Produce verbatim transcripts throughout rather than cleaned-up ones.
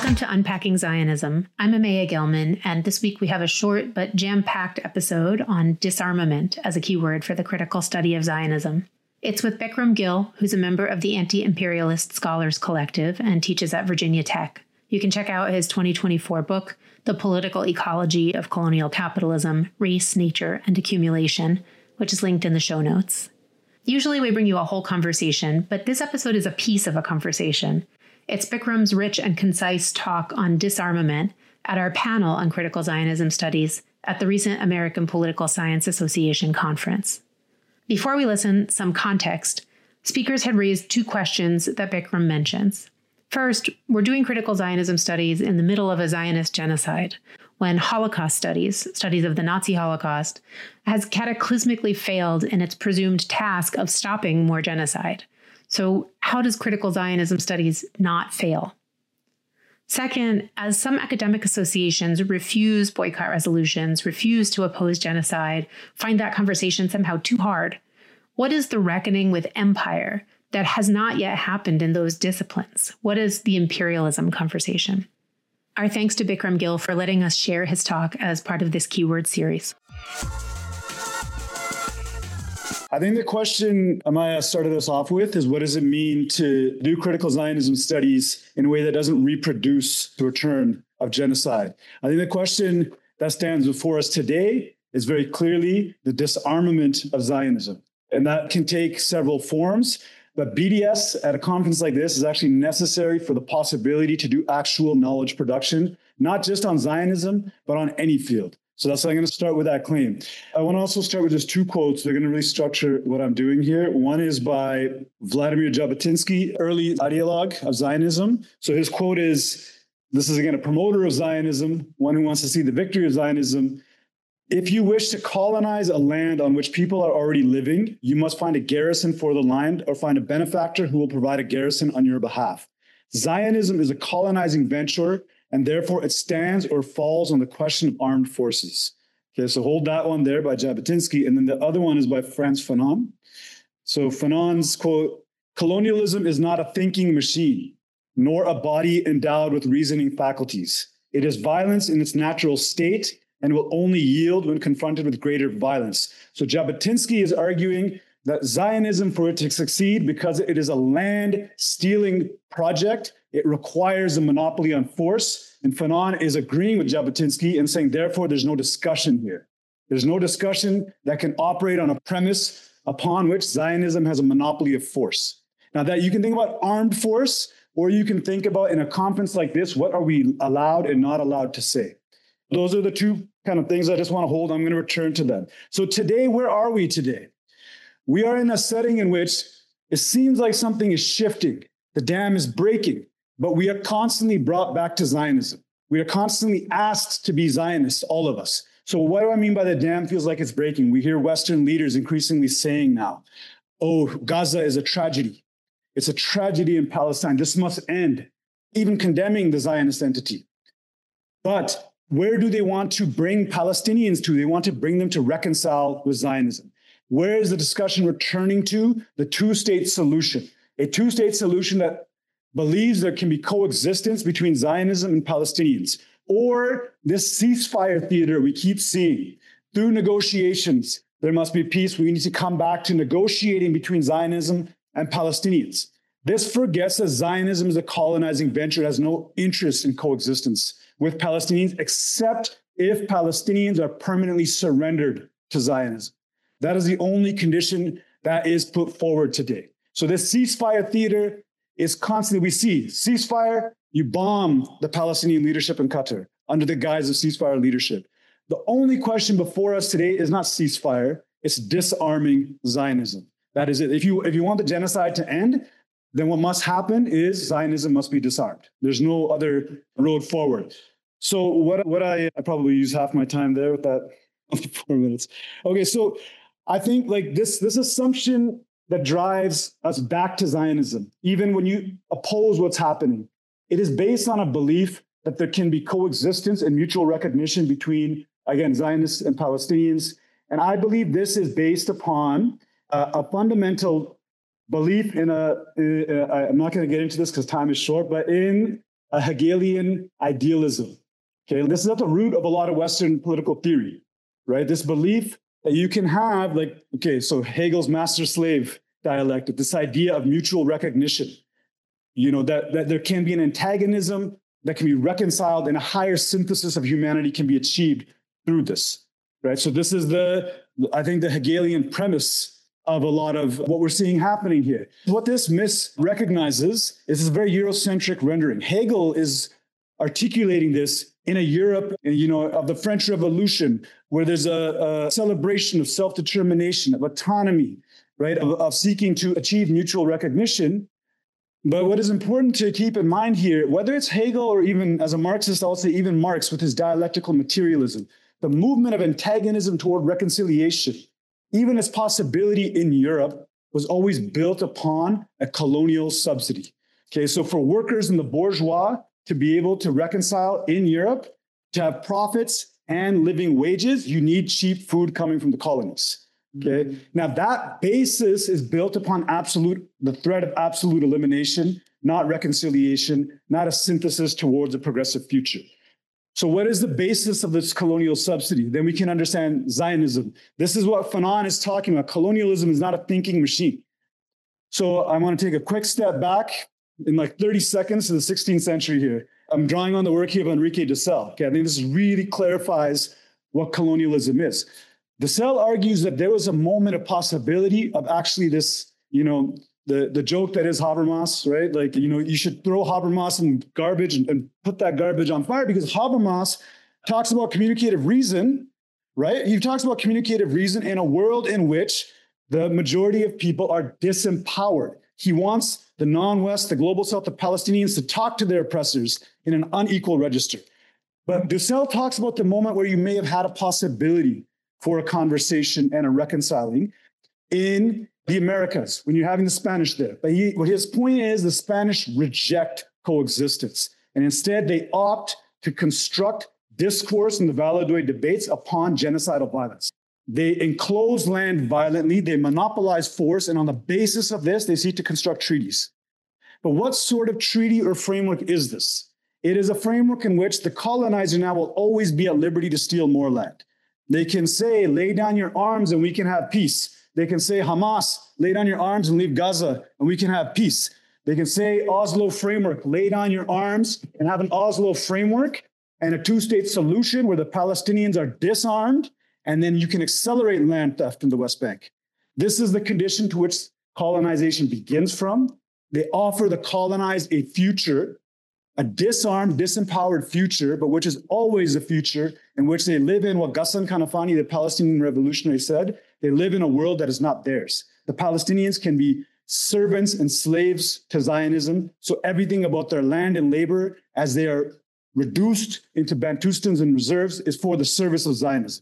Welcome to Unpacking Zionism. I'm Amaya Gelman, and this week we have a short but jam-packed episode on disarmament as a keyword for the critical study of Zionism. It's with Bikram Gill, who's a member of the Anti-Imperialist Scholars Collective and teaches at Virginia Tech. You can check out his twenty twenty-four book, The Political Ecology of Colonial Capitalism, Race, Nature, and Accumulation, which is linked in the show notes. Usually we bring you a whole conversation, but this episode is a piece of a conversation. It's Bikram's rich and concise talk on disarmament at our panel on critical Zionism studies at the recent American Political Science Association conference. Before we listen, some context. Speakers had raised two questions that Bikram mentions. First, we're doing critical Zionism studies in the middle of a Zionist genocide, when Holocaust studies, studies of the Nazi Holocaust, has cataclysmically failed in its presumed task of stopping more genocide. So how does critical Zionism studies not fail? Second, as some academic associations refuse boycott resolutions, refuse to oppose genocide, find that conversation somehow too hard, what is the reckoning with empire that has not yet happened in those disciplines? What is the imperialism conversation? Our thanks to Bikram Gill for letting us share his talk as part of this keyword series. I think the question Amaya started us off with is, what does it mean to do critical Zionism studies in a way that doesn't reproduce the return of genocide? I think the question that stands before us today is very clearly the disarmament of Zionism. And that can take several forms. But B D S at a conference like this is actually necessary for the possibility to do actual knowledge production, not just on Zionism, but on any field. So that's why I'm going to start with that claim. I want to also start with just two quotes. They're going to really structure what I'm doing here. One is by Vladimir Jabotinsky, early ideologue of Zionism. So his quote is, this is again a promoter of Zionism, one who wants to see the victory of Zionism. If you wish to colonize a land on which people are already living, you must find a garrison for the land or find a benefactor who will provide a garrison on your behalf. Zionism is a colonizing venture, and therefore it stands or falls on the question of armed forces. Okay, so hold that one there by Jabotinsky. And then the other one is by Frantz Fanon. So Fanon's quote, colonialism is not a thinking machine, nor a body endowed with reasoning faculties. It is violence in its natural state and will only yield when confronted with greater violence. So Jabotinsky is arguing that Zionism, for it to succeed, because it is a land-stealing project, it requires a monopoly on force. And Fanon is agreeing with Jabotinsky and saying, therefore, there's no discussion here. There's no discussion that can operate on a premise upon which Zionism has a monopoly of force. Now, that you can think about armed force, or you can think about, in a conference like this, what are we allowed and not allowed to say? Those are the two kind of things I just want to hold. I'm going to return to them. So today, where are we today? We are in a setting in which it seems like something is shifting. The dam is breaking, but we are constantly brought back to Zionism. We are constantly asked to be Zionists, all of us. So what do I mean by the dam feels like it's breaking? We hear Western leaders increasingly saying now, oh, Gaza is a tragedy. It's a tragedy in Palestine. This must end, even condemning the Zionist entity. But where do they want to bring Palestinians to? They want to bring them to reconcile with Zionism. Where is the discussion returning to? The two-state solution. A two-state solution that believes there can be coexistence between Zionism and Palestinians. Or this ceasefire theater we keep seeing. Through negotiations, there must be peace. We need to come back to negotiating between Zionism and Palestinians. This forgets that Zionism is a colonizing venture. It has no interest in coexistence with Palestinians, except if Palestinians are permanently surrendered to Zionism. That is the only condition that is put forward today. So this ceasefire theater is constantly, we see ceasefire, you bomb the Palestinian leadership in Qatar under the guise of ceasefire leadership. The only question before us today is not ceasefire, it's disarming Zionism. That is it. If you, if you want the genocide to end, then what must happen is Zionism must be disarmed. There's no other road forward. So what, what I, I probably use half my time there with that four minutes. Okay, so I think like this, this assumption that drives us back to Zionism, even when you oppose what's happening, it is based on a belief that there can be coexistence and mutual recognition between, again, Zionists and Palestinians. And I believe this is based upon uh, a fundamental belief in a, uh, I'm not going to get into this because time is short, but in a Hegelian idealism. Okay, this is at the root of a lot of Western political theory, right? This belief that you can have, like, okay, so Hegel's master-slave dialectic, this idea of mutual recognition, you know, that, that there can be an antagonism that can be reconciled and a higher synthesis of humanity can be achieved through this, right? So this is the, I think, the Hegelian premise of a lot of what we're seeing happening here. What this misrecognizes is this very Eurocentric rendering. Hegel is articulating this in a Europe, you know, of the French Revolution, where there's a, a celebration of self-determination, of autonomy, right, of, of seeking to achieve mutual recognition. But what is important to keep in mind here, whether it's Hegel or even as a Marxist, I'll say even Marx with his dialectical materialism, the movement of antagonism toward reconciliation, even its possibility in Europe, was always built upon a colonial subsidy. Okay, so for workers and the bourgeois to be able to reconcile in Europe, to have profits and living wages, you need cheap food coming from the colonies. Okay. Mm-hmm. Now that basis is built upon absolute, the threat of absolute elimination, not reconciliation, not a synthesis towards a progressive future. So what is the basis of this colonial subsidy? Then we can understand Zionism. This is what Fanon is talking about. Colonialism is not a thinking machine. So I want to take a quick step back in like thirty seconds to the sixteenth century here. I'm drawing on the work here of Enrique Dussel. Okay, I think this really clarifies what colonialism is. Dussel argues that there was a moment of possibility of actually this, you know, the, the joke that is Habermas, right? Like, you know, you should throw Habermas in garbage and, and put that garbage on fire, because Habermas talks about communicative reason, right? He talks about communicative reason in a world in which the majority of people are disempowered. He wants the non-West, the global South, the Palestinians to talk to their oppressors in an unequal register. But Dussel talks about the moment where you may have had a possibility for a conversation and a reconciling in the Americas, when you're having the Spanish there. But he, what his point is, the Spanish reject coexistence. And instead, they opt to construct discourse in the Valladolid debates upon genocidal violence. They enclose land violently, they monopolize force, and on the basis of this, they seek to construct treaties. But what sort of treaty or framework is this? It is a framework in which the colonizer now will always be at liberty to steal more land. They can say, lay down your arms and we can have peace. They can say, Hamas, lay down your arms and leave Gaza and we can have peace. They can say, Oslo framework, lay down your arms and have an Oslo framework and a two-state solution where the Palestinians are disarmed, and then you can accelerate land theft in the West Bank. This is the condition to which colonization begins from. They offer the colonized a future, a disarmed, disempowered future, but which is always a future in which they live in what Ghassan Kanafani, the Palestinian revolutionary, said. They live in a world that is not theirs. The Palestinians can be servants and slaves to Zionism. So everything about their land and labor, as they are reduced into Bantustans and reserves, is for the service of Zionism.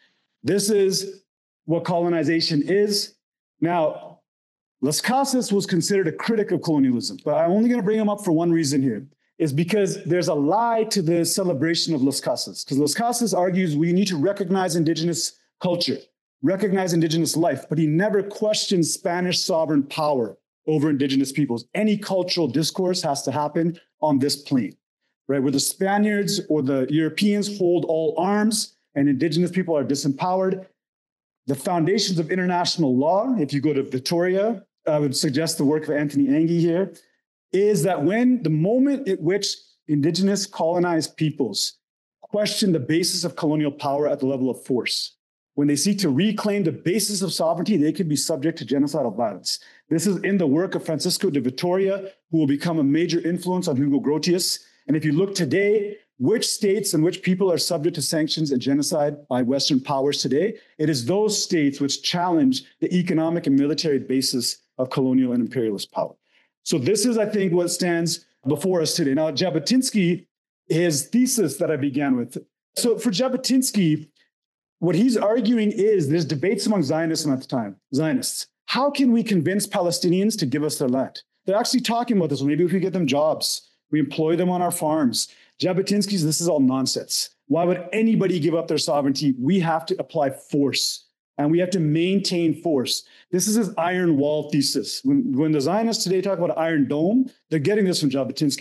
This is what colonization is. Now, Las Casas was considered a critic of colonialism, but I'm only going to bring him up for one reason here, is because there's a lie to the celebration of Las Casas. Because Las Casas argues we need to recognize indigenous culture, recognize indigenous life, but he never questions Spanish sovereign power over indigenous peoples. Any cultural discourse has to happen on this plane, right? Where the Spaniards or the Europeans hold all arms and indigenous people are disempowered. The foundations of international law, if you go to Victoria, I would suggest the work of Anthony Angie here, is that when the moment at which indigenous colonized peoples question the basis of colonial power at the level of force, when they seek to reclaim the basis of sovereignty, they could be subject to genocidal violence. This is in the work of Francisco de Vitoria, who will become a major influence on Hugo Grotius. And if you look today, which states and which people are subject to sanctions and genocide by Western powers today, it is those states which challenge the economic and military basis of colonial and imperialist power. So this is, I think, what stands before us today. Now, Jabotinsky, his thesis that I began with. So for Jabotinsky, what he's arguing is there's debates among Zionists at the time, Zionists. How can we convince Palestinians to give us their land? They're actually talking about this. Well, maybe if we get them jobs, we employ them on our farms. Jabotinsky's, this is all nonsense. Why would anybody give up their sovereignty? We have to apply force, and we have to maintain force. This is his iron wall thesis. When, when the Zionists today talk about Iron Dome, they're getting this from Jabotinsky's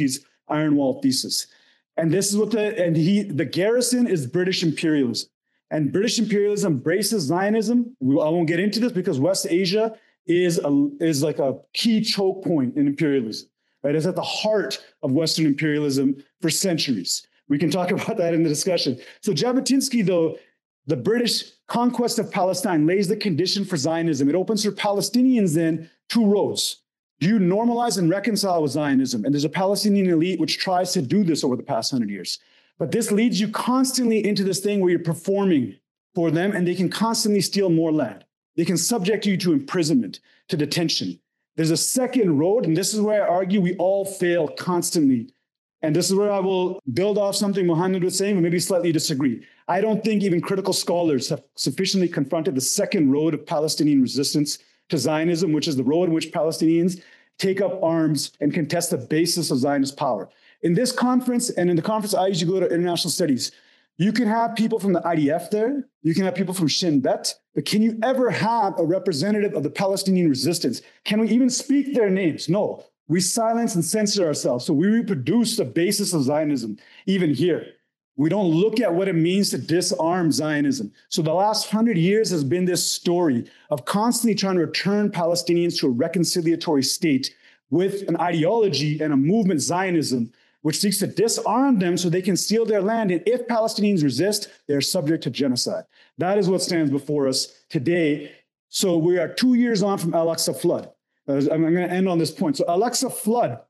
Iron Wall thesis. And this is what the, and he, the garrison is British imperialism. And British imperialism embraces Zionism. I won't get into this because West Asia is, a, is like a key choke point in imperialism, right? It's at the heart of Western imperialism for centuries. We can talk about that in the discussion. So Jabotinsky, though, the British conquest of Palestine lays the condition for Zionism. It opens for Palestinians then two roads. Do you normalize and reconcile with Zionism? And there's a Palestinian elite which tries to do this over the past hundred years. But this leads you constantly into this thing where you're performing for them and they can constantly steal more land. They can subject you to imprisonment, to detention. There's a second road, and this is where I argue we all fail constantly. And this is where I will build off something Muhammad was saying, but maybe slightly disagree. I don't think even critical scholars have sufficiently confronted the second road of Palestinian resistance to Zionism, which is the road in which Palestinians take up arms and contest the basis of Zionist power. In this conference, and in the conference I usually go to international studies, you can have people from the I D F there, you can have people from Shin Bet, but can you ever have a representative of the Palestinian resistance? Can we even speak their names? No. We silence and censor ourselves. So we reproduce the basis of Zionism, even here. We don't look at what it means to disarm Zionism. So the last hundred years has been this story of constantly trying to return Palestinians to a reconciliatory state with an ideology and a movement, Zionism, which seeks to disarm them so they can steal their land. And if Palestinians resist, they're subject to genocide. That is what stands before us today. So we are two years on from Al-Aqsa flood. I'm going to end on this point. So Al-Aqsa flood,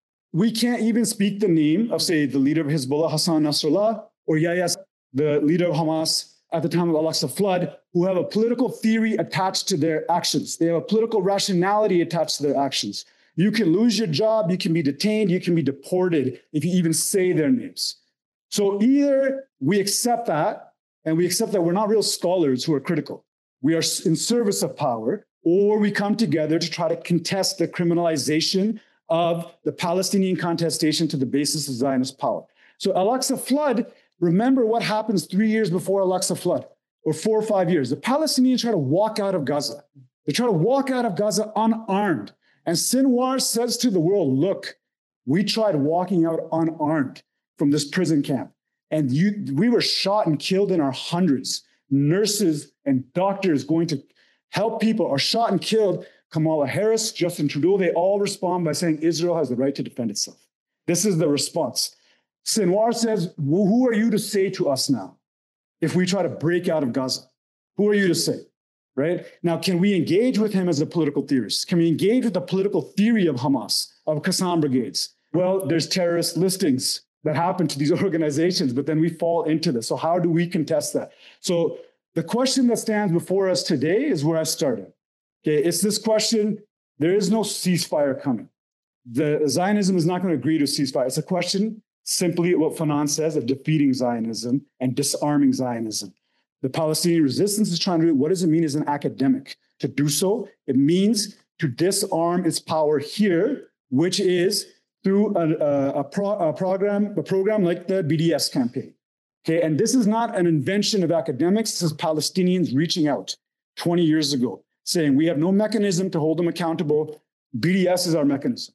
we can't even speak the name of, say, the leader of Hezbollah, Hassan Nasrallah, or Yahya, the leader of Hamas at the time of Al-Aqsa flood, who have a political theory attached to their actions. They have a political rationality attached to their actions. You can lose your job, you can be detained, you can be deported if you even say their names. So either we accept that, and we accept that we're not real scholars who are critical. We are in service of power, or we come together to try to contest the criminalization of the Palestinian contestation to the basis of Zionist power. So Al-Aqsa flood, remember what happens three years before Al-Aqsa flood, or four or five years. The Palestinians try to walk out of Gaza. They try to walk out of Gaza unarmed. And Sinwar says to the world, look, we tried walking out unarmed from this prison camp. And you, we were shot and killed in our hundreds. Nurses and doctors going to help people are shot and killed. Kamala Harris, Justin Trudeau, they all respond by saying Israel has the right to defend itself. This is the response. Sinwar says, well, who are you to say to us now if we try to break out of Gaza? Who are you to say? Right? Now, can we engage with him as a political theorist? Can we engage with the political theory of Hamas, of Qassam brigades? Well, there's terrorist listings that happen to these organizations, but then we fall into this. So how do we contest that? So the question that stands before us today is where I started. Okay, it's this question, there is no ceasefire coming. The Zionism is not going to agree to ceasefire. It's a question, simply what Fanon says, of defeating Zionism and disarming Zionism. The Palestinian resistance is trying to do, what does it mean as an academic to do so? It means to disarm its power here, which is through a, a, a, pro, a program, a program like the B D S campaign. Okay, and this is not an invention of academics. This is Palestinians reaching out twenty years ago, saying we have no mechanism to hold them accountable. B D S is our mechanism.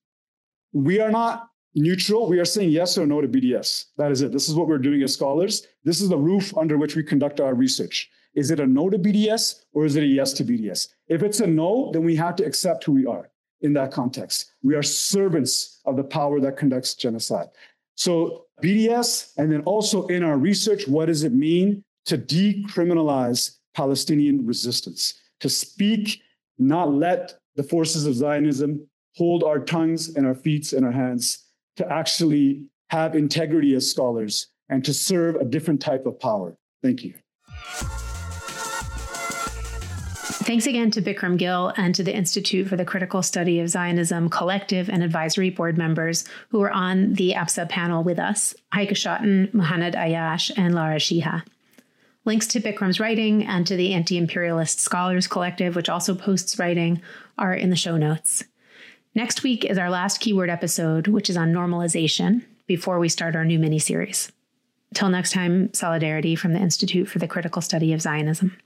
We are not neutral. We are saying yes or no to B D S. That is it. This is what we're doing as scholars. This is the roof under which we conduct our research. Is it a no to B D S or is it a yes to B D S? If it's a no, then we have to accept who we are in that context. We are servants of the power that conducts genocide. So B D S, and then also in our research, what does it mean to decriminalize Palestinian resistance? To speak, not let the forces of Zionism hold our tongues and our feet and our hands, to actually have integrity as scholars and to serve a different type of power. Thank you. Thanks again to Bikram Gill and to the Institute for the Critical Study of Zionism collective and advisory board members who were on the A P S A panel with us, Heike Schotten, Muhannad Ayash, and Lara Shiha. Links to Bikram's writing and to the Anti-Imperialist Scholars Collective, which also posts writing, are in the show notes. Next week is our last keyword episode, which is on normalization, before we start our new mini-series. Till next time, solidarity from the Institute for the Critical Study of Zionism.